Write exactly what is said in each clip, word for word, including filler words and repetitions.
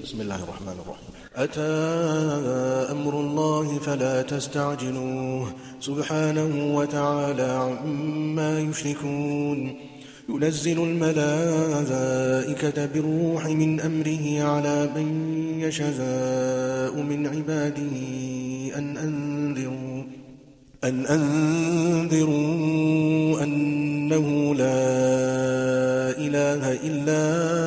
بسم الله الرحمن الرحيم. أتى أمر الله فلا تستعجلوه سبحانه وتعالى عما يشركون. ينزل الملائكة بالروح من أمره على من يشاء من عباده أن أنذروا أن أنذروا أنه لا إله إلا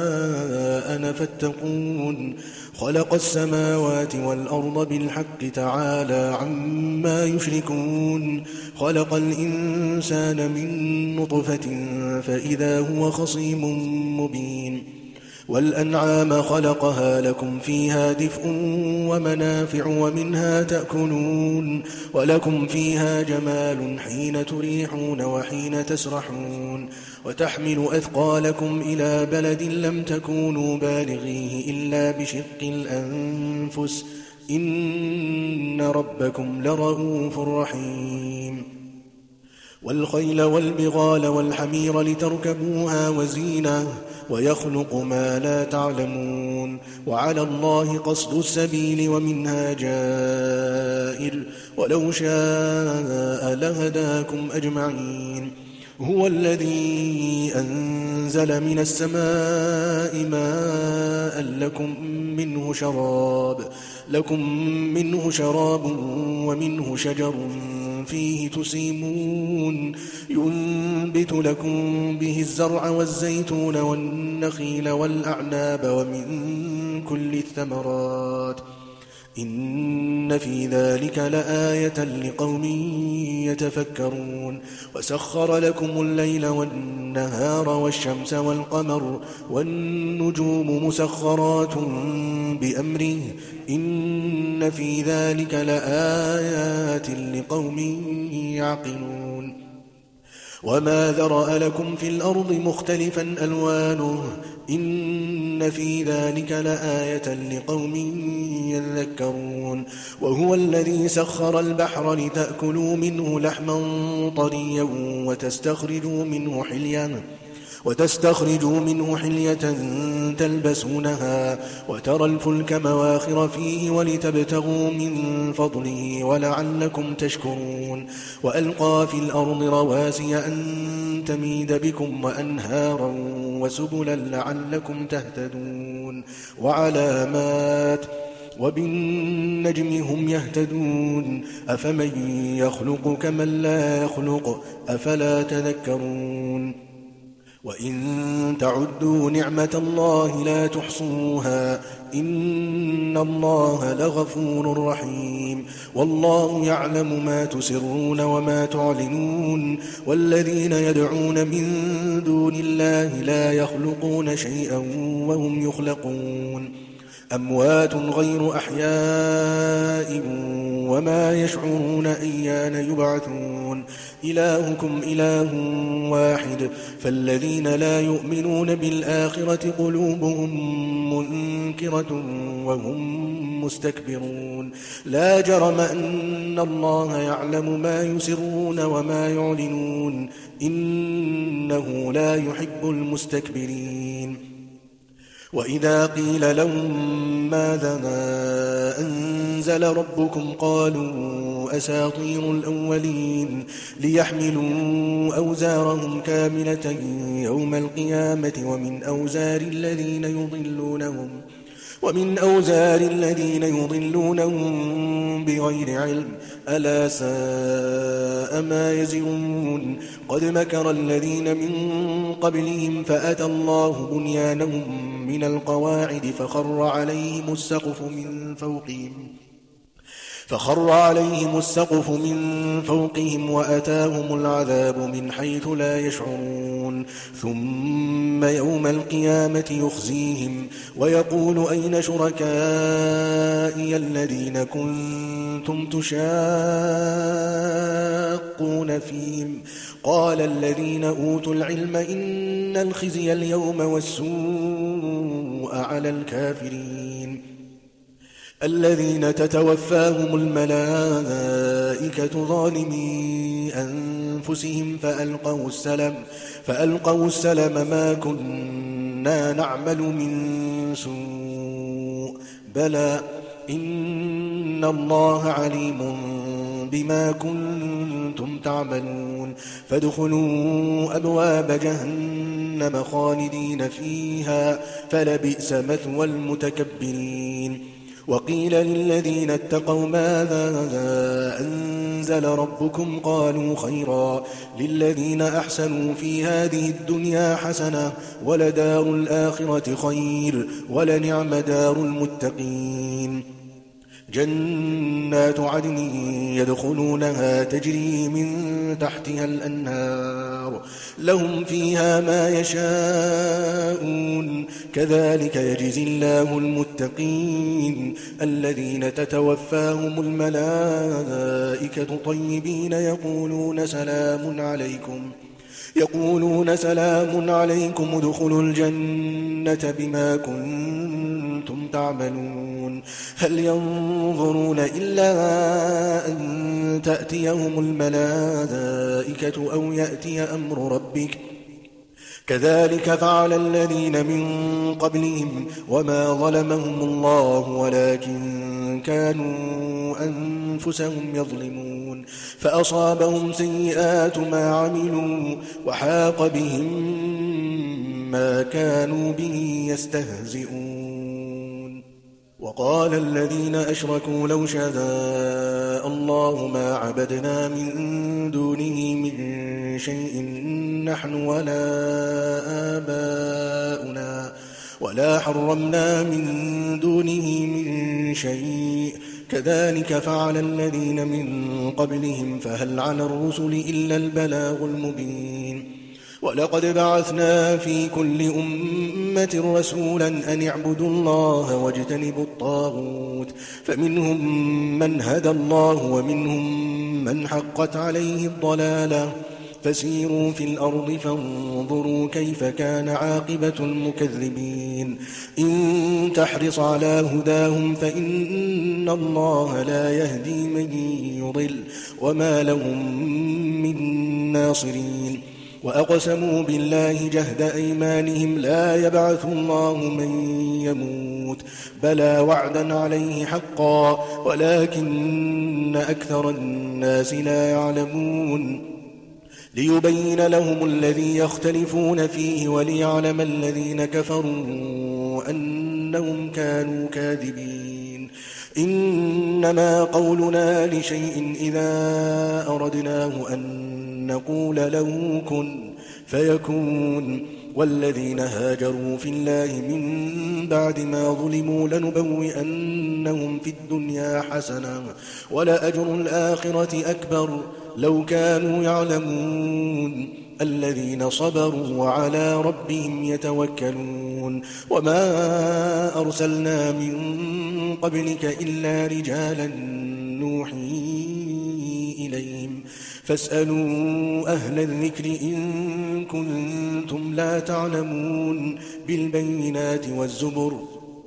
أنا فاتقون. خلق السماوات والأرض بالحق تعالى عما يشركون. خلق الإنسان من نطفة فإذا هو خصيم مبين. والأنعام خلقها لكم فيها دفء ومنافع ومنها تأكلون ولكم فيها جمال حين تريحون وحين تسرحون. وتحمل أثقالكم إلى بلد لم تكونوا بالغيه إلا بشق الأنفس إن ربكم لرؤوف رحيم. والخيل والبغال والحمير لتركبوها وزينة ويخلق ما لا تعلمون. وعلى الله قصد السبيل ومنها جائر ولو شاء لهداكم أجمعين. هو الذي أنزل من السماء ماء لكم منه شراب لكم منه شراب ومنه شجر فيه تسيمون. ينبت لكم به الزرع والزيتون والنخيل والأعناب ومن كل الثمرات إن في ذلك لآية لقوم يتفكرون. وسخر لكم الليل والنهار والشمس والقمر والنجوم مسخرات بأمره إن في ذلك لآيات لقوم يعقلون. وما ذرأ لكم في الأرض مختلفا ألوانه إن في ذلك لآية لقوم يذكرون. وهو الذي سخر البحر لتأكلوا منه لحما طريا وتستخرجوا منه حليا وتستخرجوا منه حلية تلبسونها وترى الفلك مواخر فيه ولتبتغوا من فضله ولعلكم تشكرون. وألقى في الأرض رواسي أن تميد بكم وأنهارا وسبلا لعلكم تهتدون. وعلامات وبالنجم هم يهتدون. أفمن يخلق كمن لا يخلق أفلا تذكرون. وإن تعدوا نعمة الله لا تحصوها إن الله لغفور رحيم. والله يعلم ما تسرون وما تعلنون. والذين يدعون من دون الله لا يخلقون شيئا وهم يخلقون. أموات غير أحياء وما يشعرون أيان يبعثون. إلهكم إله واحد فالذين لا يؤمنون بالآخرة قلوبهم منكرة وهم مستكبرون. لا جرم أن الله يعلم ما يسرون وما يعلنون إنه لا يحب المستكبرين. وإذا قيل لهم ماذا أنزل ربكم قالوا أساطير الأولين ليحملوا أوزارهم كاملة يوم القيامة ومن أوزار الذين يضلونهم ومن أوزار الذين يضلونهم بغير علم ألا ساء ما يزرون. قد مكر الذين من قبلهم فأتى الله بنيانهم من القواعد فخر عليهم السقف من فوقهم فخر عليهم السقف من فوقهم وأتاهم العذاب من حيث لا يشعرون. ثم يوم القيامة يخزيهم ويقول أين شركائي الذين كنتم تشاقون فيهم قال الذين أوتوا العلم إن الخزي اليوم والسوء على الكافرين الذين تتوفاهم الملائكة ظالمي أنفسهم فألقوا السلم فألقوا السلم ما كنا نعمل من سوء بلى إن الله عليم بما كنتم تعملون فادخلوا أبواب جهنم خالدين فيها فلبئس مثوى المتكبرين وقيل للذين اتقوا ماذا أنزل ربكم قالوا خيرا للذين أحسنوا في هذه الدنيا حسنة ولدار الآخرة خير ولنعم دار المتقين جنات عدن يدخلونها تجري من تحتها الأنهار لهم فيها ما يشاءون كذلك يجزي الله المتقين الذين تتوفاهم الملائكة طيبين يقولون سلام عليكم يقولون سلام عليكم ادخلوا الجنة بما كنتم تعملون هل ينظرون إلا أن تأتيهم الملائكة أو يأتي أمر ربك كذلك فعل الذين من قبلهم وما ظلمهم الله ولكن كانوا أنفسهم يظلمون فأصابهم سيئات ما عملوا وحاق بهم ما كانوا به يستهزئون وقال الذين أشركوا لو شاء الله ما عبدنا من دونه من شيء نحن ولا آباؤنا ولا حرمنا من دونه من شيء كذلك فعل الذين من قبلهم فهل على الرسل إلا البلاغ المبين ولقد بعثنا في كل أمة رسولا أن اعبدوا الله واجتنبوا الطاغوت فمنهم من هدى الله ومنهم من حقت عليه الضلالة فسيروا في الأرض فانظروا كيف كان عاقبة المكذبين إن تحرص على هداهم فإن الله لا يهدي من يضل وما لهم من ناصرين وأقسموا بالله جهد أيمانهم لا يبعث الله من يموت بلى وعدا عليه حقا ولكن أكثر الناس لا يعلمون ليبين لهم الذي يختلفون فيه وليعلم الذين كفروا أنهم كانوا كاذبين إنما قولنا لشيء إذا أردناه أن نقول له كن فيكون والذين هاجروا في الله من بعد ما ظلموا لنبوئنهم في الدنيا حسنة ولأجر الآخرة أكبر لو كانوا يعلمون الذين صبروا وعلى ربهم يتوكلون وما أرسلنا من قبلك إلا رجالا نوحي إليهم فاسألوا أهل الذكر إن كنتم لا تعلمون بالبينات والزبر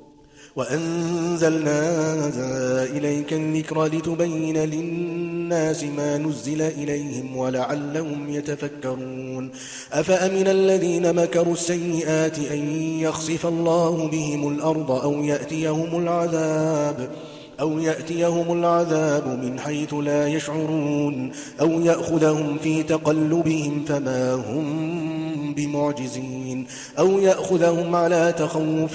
وأنزلنا إليك الذكر لتبين للناس ما نزل إليهم ولعلهم يتفكرون أفأمن الذين مكروا السيئات أن يخسف الله بهم الأرض أو يأتيهم العذاب أو يأتيهم العذاب من حيث لا يشعرون أو يأخذهم في تقلبهم فما هم بمعجزين أو يأخذهم على تخوف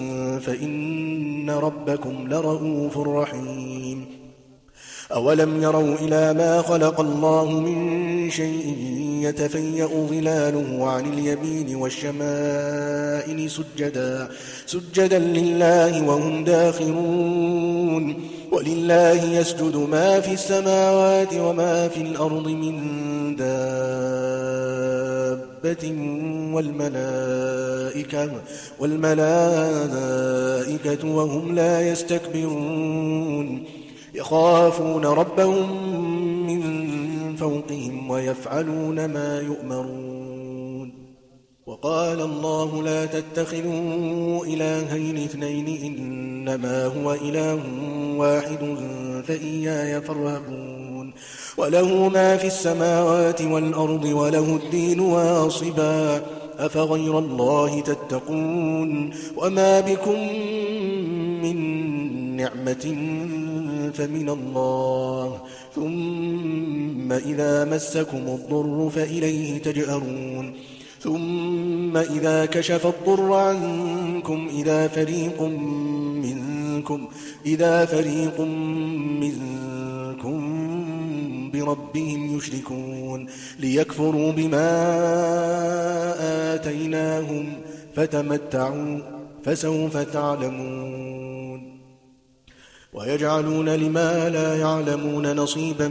فإن ربكم لرؤوف رحيم أولم يروا إلى ما خلق الله من شيء يتفيأ ظلاله عن اليمين والشمائل سجدا سجدا لله وهم داخرون ولله يسجد ما في السماوات وما في الأرض من دابة والملائكة والملائكة وهم لا يستكبرون يخافون ربهم من فوقهم ويفعلون ما يؤمرون وقال الله لا تتخذوا إلهين اثنين إنما هو إله واحد فإياي فارهبون وله ما في السماوات والأرض وله الدين واصبا أفغير الله تتقون وما بكم من نعمة فمن الله، ثم إذا مسكم الضر فإليه تجأرون، ثم إذا كشف الضر عنكم إذا فريق منكم إذا فريق منكم بربهم يشركون ليكفروا بما آتيناهم فتمتعوا فسوف تعلمون. ويجعلون لما لا يعلمون نصيبا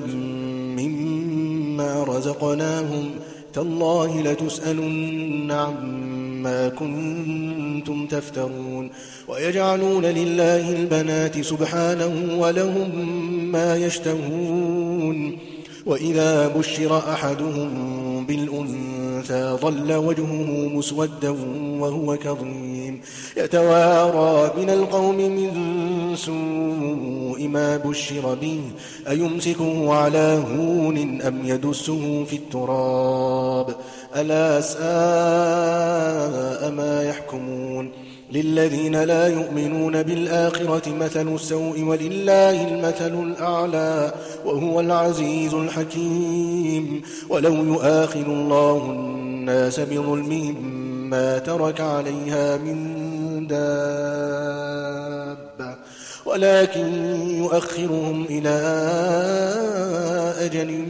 مما رزقناهم تالله لتسألن عما كنتم تفترون. ويجعلون لله البنات سبحانه ولهم ما يشتهون. وإذا بشر أحدهم بالأنثى ظل وجهه مسودا وهو كظيم يتوارى من القوم من سوء ما بشر به أيمسكه على هون أم يدسه في التراب ألا ساء ما يحكمون. للذين لا يؤمنون بالآخرة مثل السوء ولله المثل الأعلى وهو العزيز الحكيم. ولو يؤاخذ الله الناس بظلمهم ما ترك عليها من دابة ولكن يؤخرهم إلى أجل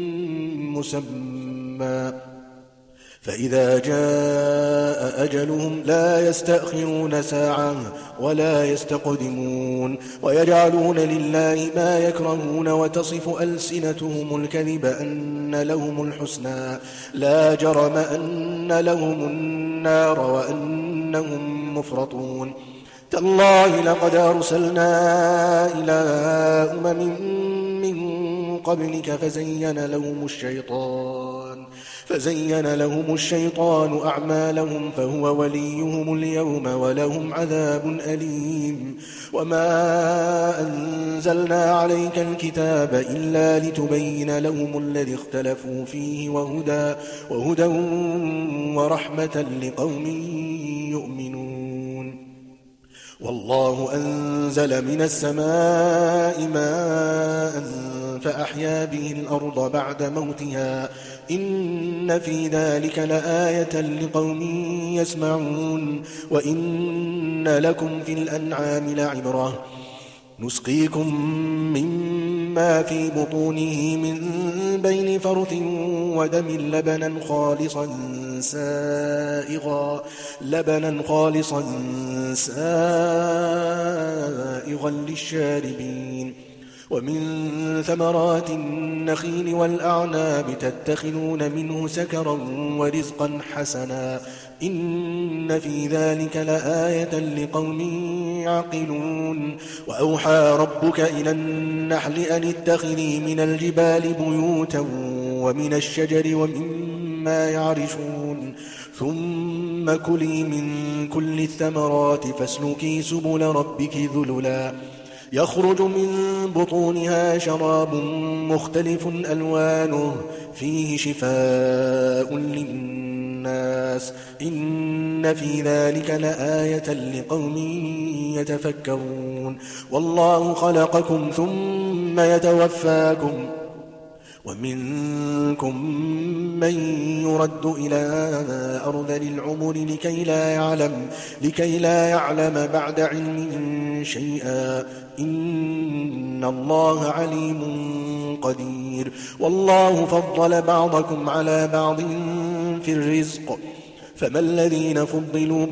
مسمى فإذا جاء أجلهم لا يستأخرون ساعة ولا يستقدمون. ويجعلون لله ما يكرهون وتصف ألسنتهم الكذب أن لهم الحسنى لا جرم أن لهم النار وأنهم مفرطون. تالله لقد أرسلنا إلى أمم من قبلك فزين لهم الشيطان فزين لهم الشيطان أعمالهم فهو وليهم اليوم ولهم عذاب أليم. وما أنزلنا عليك الكتاب إلا لتبين لهم الذي اختلفوا فيه وهدى, وهدى ورحمة لقوم يؤمنون. والله أنزل من السماء ماء فأحيا به الأرض بعد موتها إن في ذلك لآية لقوم يسمعون. وإن لكم في الأنعام لعبرة نسقيكم مما في بطونه من بين فرث ودم لبنا خالصا سائغا لبنا خالصا سائغا للشاربين. ومن ثمرات النخيل والأعناب تتخذون منه سكرا ورزقا حسنا إن في ذلك لآية لقوم يعقلون. وأوحى ربك إلى النحل أن اتخذي من الجبال بيوتا ومن الشجر ومما يعرشون ثم كلي من كل الثمرات فاسلكي سبل ربك ذللا يخرج من بطونها شراب مختلف ألوانه فيه شفاء للناس إن في ذلك لآية لقوم يتفكرون. والله خلقكم ثم يتوفاكم ومنكم من يرد إلى أرذل العمر لكي لا يعلم, لكي لا يعلم بعد علم شيئا إن الله عليم قدير. والله فضل بعضكم على بعض في الرزق فما الذين فضلوا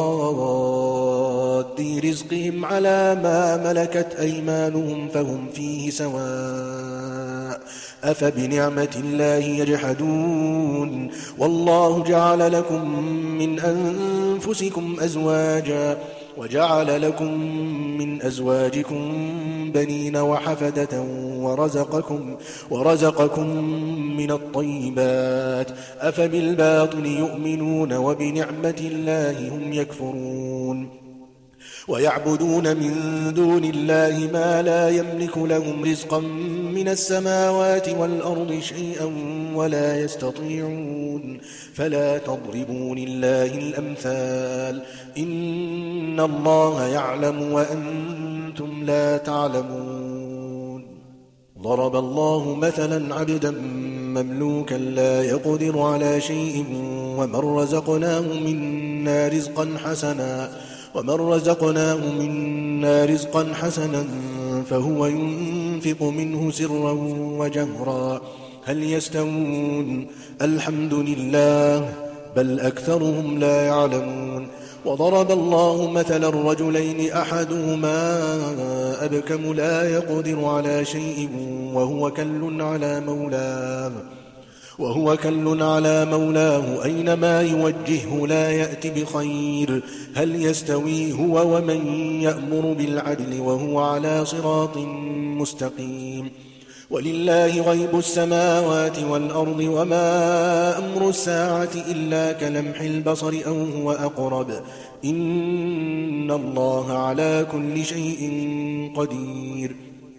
براد رزقهم على ما ملكت أيمانهم فهم فيه سواء أفبنعمة الله يجحدون. والله جعل لكم من أنفسكم أزواجا وجعل لكم من أزواجكم بنين وحفدة ورزقكم, ورزقكم من الطيبات أفبالباطل يؤمنون وبنعمة الله هم يكفرون. ويعبدون من دون الله ما لا يملك لهم رزقا من السماوات والأرض شيئا ولا يستطيعون فلا تضربوا لله الأمثال إن الله يعلم وأنتم لا تعلمون. ضرب الله مثلا عبدا مملوكا لا يقدر على شيء ومن رزقناه منا رزقا حسنا ومن رزقناه منا رزقا حسنا فهو ينفق منه سرا وجهرا هل يستوون؟ الحمد لله بل أكثرهم لا يعلمون. وضرب الله مثلا الرجلين أحدهما أبكم لا يقدر على شيء وهو كل على مولاه وهو كل على مولاه أينما يوجهه لا يأت بخير هل يستوي هو ومن يأمر بالعدل وهو على صراط مستقيم. ولله غيب السماوات والأرض وما أمر الساعة إلا كلمح البصر أو هو أقرب إن الله على كل شيء قدير.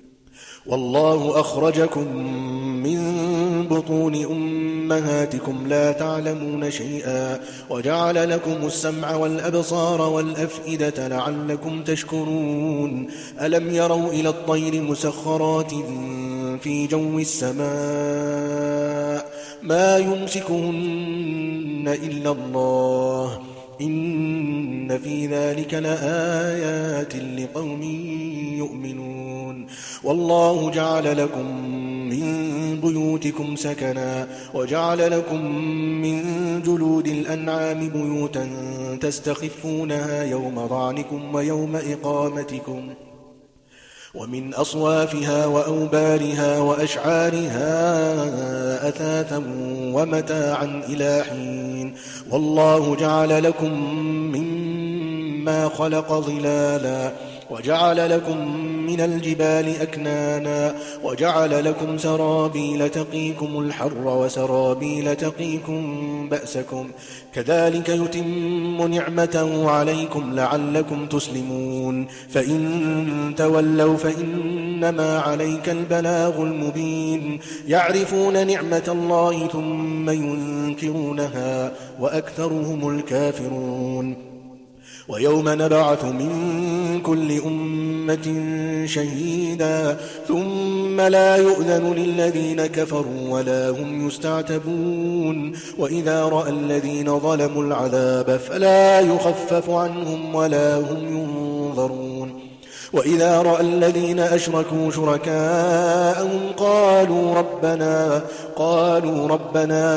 والله أخرجكم من بطون أمهاتكم لا تعلمون شيئا وجعل لكم السمع والأبصار والأفئدة لعلكم تشكرون. ألم يروا إلى الطير مسخرات في جو السماء ما يمسكهن إلا الله إن في ذلك لآيات لقوم يؤمنون. والله جعل لكم من بيوتكم سكنا وجعل لكم من جلود الأنعام بيوتا تستخفونها يوم ضعنكم ويوم إقامتكم ومن أصوافها وأوبارها وأشعارها أثاثا ومتاعا إلى حين. والله جعل لكم مما خلق ظلالا وجعل لكم من الجبال أكنانا وجعل لكم سرابيل تقيكم الحر وسرابيل تقيكم بأسكم كذلك يتم نعمته عليكم لعلكم تسلمون. فإن تولوا فإنما عليك البلاغ المبين. يعرفون نعمة الله ثم ينكرونها وأكثرهم الكافرون. ويوم نبعث من كل أمة شهيدا ثم لا يؤذن للذين كفروا ولا هم يستعتبون. وإذا رأى الذين ظلموا العذاب فلا يخفف عنهم ولا هم ينظرون. وإذا رأى الذين أشركوا شركاءهم قالوا ربنا قالوا ربنا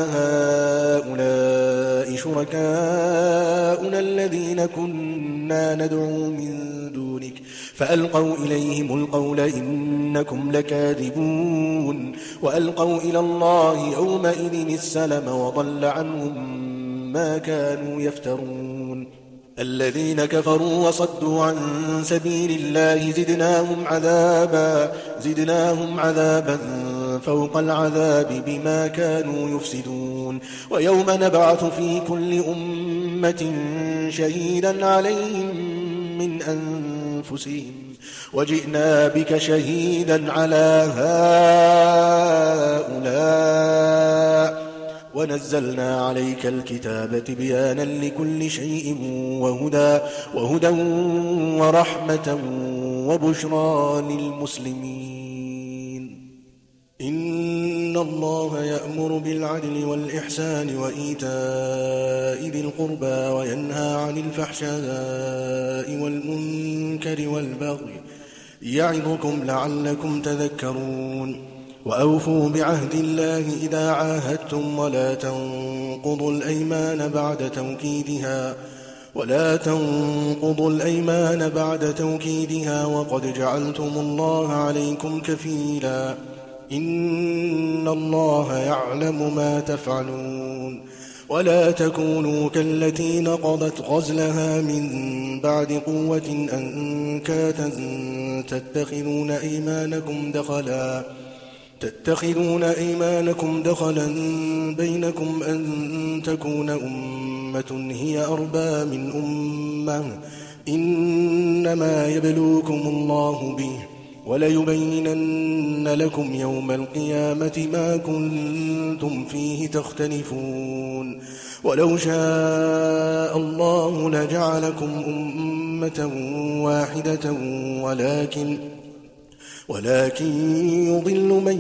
هؤلاء شركاؤنا الذين كنا ندعو من دونك فألقوا إليهم القول إنكم لكاذبون. وألقوا إلى الله يومئذ السلم وضل عنهم ما كانوا يفترون. الذين كفروا وصدوا عن سبيل الله زدناهم عذابا زدناهم عذابا فوق العذاب بما كانوا يفسدون. ويوم نبعث في كل أمة شهيدا عليهم من أنفسهم وجئنا بك شهيدا على هؤلاء ونزلنا عليك الكتاب تبيانا لكل شيء وهدى, وهدى ورحمة وبشرى للمسلمين. إن الله يأمر بالعدل والإحسان وإيتاء ذي القربى وينهى عن الفحشاء والمنكر والبغي يعظكم لعلكم تذكرون. وأوفوا بعهد الله إذا عاهدتم ولا تنقضوا الأيمان بعد توكيدها ولا تنقضوا الأيمان بعد توكيدها وقد جعلتم الله عليكم كفيلا إن الله يعلم ما تفعلون. ولا تكونوا كالتي نقضت غزلها من بعد قوة أنكاثا تتخذون أيمانكم دخلا تتخذون أيمانكم دخلا بينكم أن تكون أمة هي أربى من أمة إنما يبلوكم الله به وليبينن لكم يوم القيامة ما كنتم فيه تختلفون. ولو شاء الله لجعلكم أمة واحدة ولكن ولكن يضل من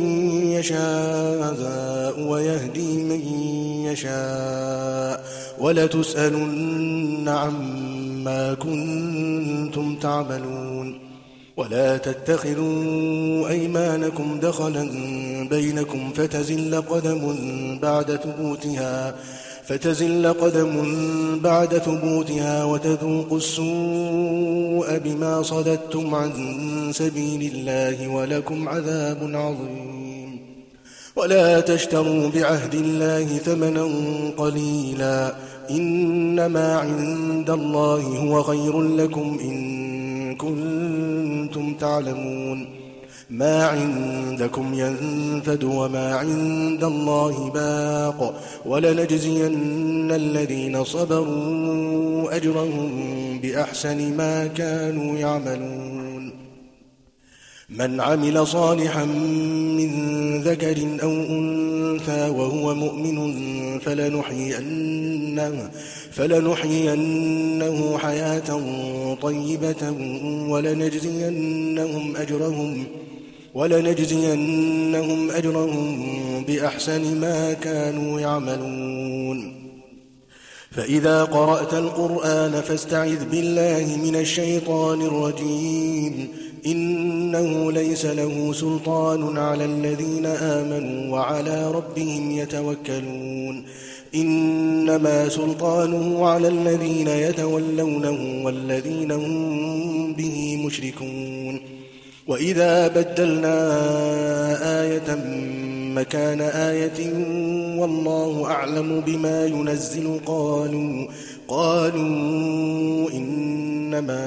يشاء ويهدي من يشاء ولتسألن عما كنتم تعملون. ولا تتخذوا أيمانكم دخلا بينكم فتزل قدم بعد ثبوتها فتزل قدم بعد ثبوتها وتذوقوا السوء بما صددتم عن سبيل الله ولكم عذاب عظيم. ولا تشتروا بعهد الله ثمنا قليلا إنما عند الله هو خير لكم إن كنتم تعلمون. ما عندكم ينفد وما عند الله باق ولنجزين الذين صبروا أجرهم بأحسن ما كانوا يعملون. من عمل صالحا من ذكر أو أنثى وهو مؤمن فلنحيينه, فلنحيينه حياة طيبة ولنجزينهم أجرهم ولنجزينهم أجرهم بأحسن ما كانوا يعملون. فإذا قرأت القرآن فاستعذ بالله من الشيطان الرجيم إنه ليس له سلطان على الذين آمنوا وعلى ربهم يتوكلون. إنما سلطانه على الذين يتولونه والذين هم به مشركون. وإذا بدلنا آية مكان آية والله أعلم بما ينزل قالوا قالوا إنما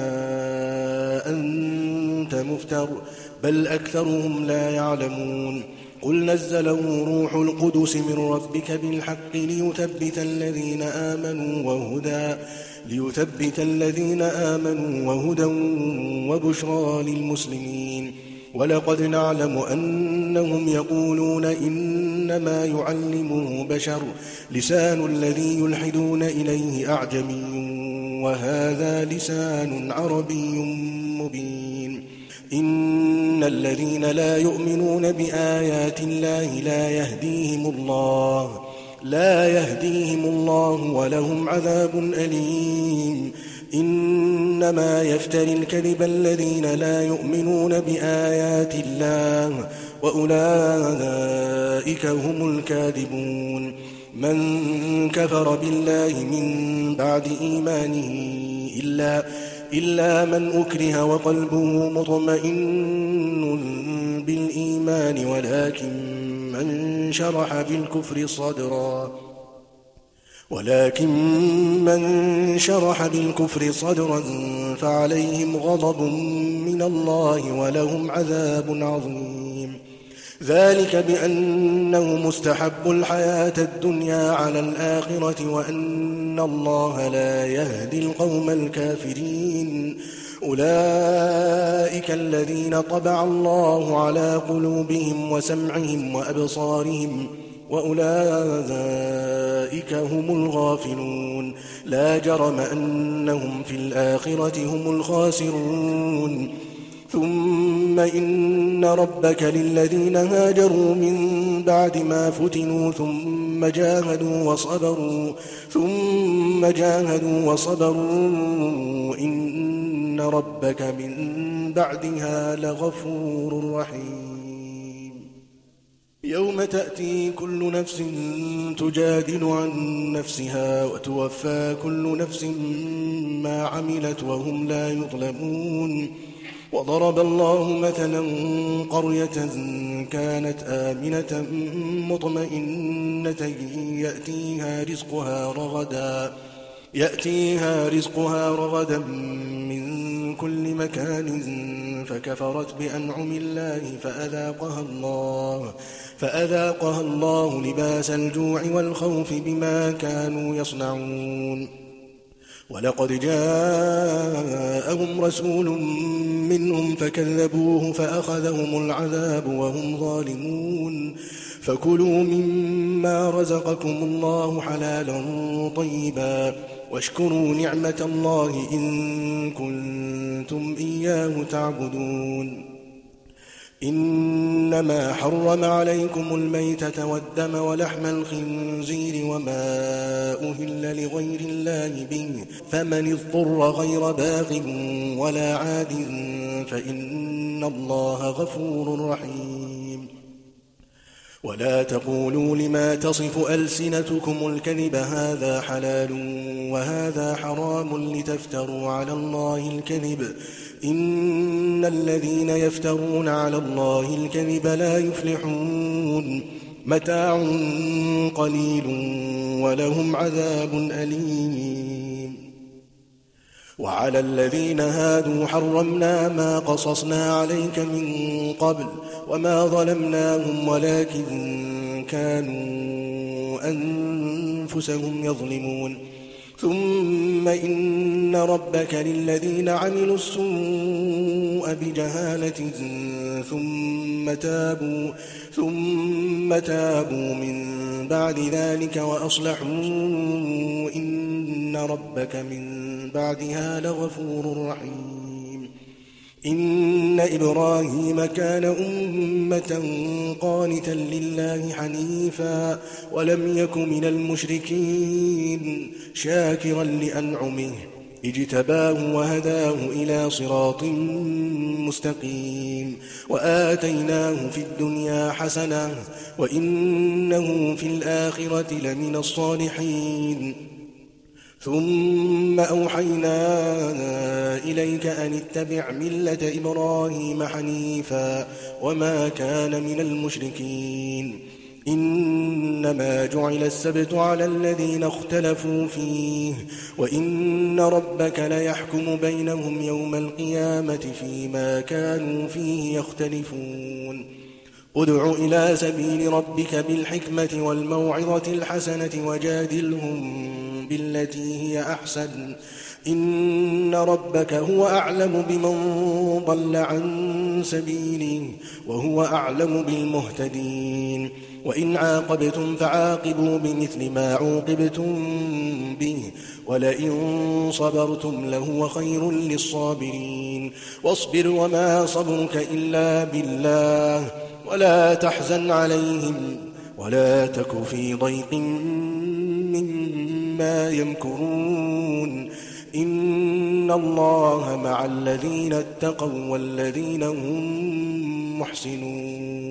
أنت مفتر بل أكثرهم لا يعلمون. قل نزله روح القدس من ربك بالحق ليثبت الذين آمنوا وهدى ليثبت الذين آمنوا وهدى وبشرى للمسلمين. ولقد نعلم أنهم يقولون إنما يعلمه بشر لسان الذي يلحدون إليه أعجمي وهذا لسان عربي مبين. إن الذين لا يؤمنون بآيات الله لا يهديهم الله لا يهديهم الله ولهم عذاب أليم. إنما يفتري الكذب الذين لا يؤمنون بآيات الله وأولئك هم الكاذبون. من كفر بالله من بعد إيمانه إلا إلا من أكره وقلبه مطمئن بالإيمان ولكن من شرح بالكفر صدرا ولكن من شرح بالكفر صدرا فعليهم غضب من الله ولهم عذاب عظيم. ذلك بأنه مستحب الحياة الدنيا على الآخرة وأن الله لا يهدي القوم الكافرين. أولئك الذين طبع الله على قلوبهم وسمعهم وأبصارهم وأولئك هم الغافلون. لا جرم أنهم في الآخرة هم الخاسرون. ثم إن ربك للذين هاجروا من بعد ما فتنوا ثم جاهدوا وصبروا ثم جاهدوا وصبروا إن ربك من بعدها لغفور رحيم. يوم تأتي كل نفس تجادل عن نفسها وتوفى كل نفس ما عملت وهم لا يظلمون. وضرب الله مثلا قرية كانت آمنة مطمئنة يأتيها رزقها رغدا يأتيها رزقها رغدا من كل مكان فكفرت بأنعم الله فأذاقها الله فأذاقها الله لباس الجوع والخوف بما كانوا يصنعون. ولقد جاءهم رسول منهم فكذبوه فأخذهم العذاب وهم ظالمون. فكلوا مما رزقكم الله حلالا طيبا واشكروا نعمة الله إن كنتم إياه تعبدون. إنما حرم عليكم الميتة والدم ولحم الخنزير وما أهل لغير الله به، فمن اضطر غير باغ ولا عاد فإن الله غفور رحيم. ولا تقولوا لما تصف ألسنتكم الكذب هذا حلال وهذا حرام لتفتروا على الله الكذب، إن الذين يفترون على الله الكذب لا يفلحون. متاع قليل ولهم عذاب أليم. وعلى الذين هادوا حرمنا ما قصصنا عليك من قبل وما ظلمناهم ولكن كانوا أنفسهم يظلمون. ثم إن ربك للذين عملوا السوء بجهالة ثم تابوا, ثم تابوا من بعد ذلك وأصلحوا إن ربك من بعدها لغفور رحيم. إن إبراهيم كان أمة قانتا لله حنيفا ولم يك من المشركين شاكرا لأنعمه اجتباه وهداه إلى صراط مستقيم. وآتيناه في الدنيا حسنة وإنه في الآخرة لمن الصالحين. ثم أوحينا إليك أن اتبع ملة إبراهيم حنيفا وما كان من المشركين. إنما جعل السبت على الذين اختلفوا فيه وإن ربك ليحكم بينهم يوم القيامة فيما كانوا فيه يختلفون. ادع إلى سبيل ربك بالحكمة والموعظة الحسنة وجادلهم بالتي هي أحسن إن ربك هو أعلم بمن ضل عن سبيله وهو أعلم بالمهتدين. وإن عاقبتم فعاقبوا بمثل ما عوقبتم به ولئن صبرتم لهو خير للصابرين. واصبر وما صبرك إلا بالله ولا تحزن عليهم ولا تك في ضيق مما يمكرون. إن الله مع الذين اتقوا والذين هم محسنون.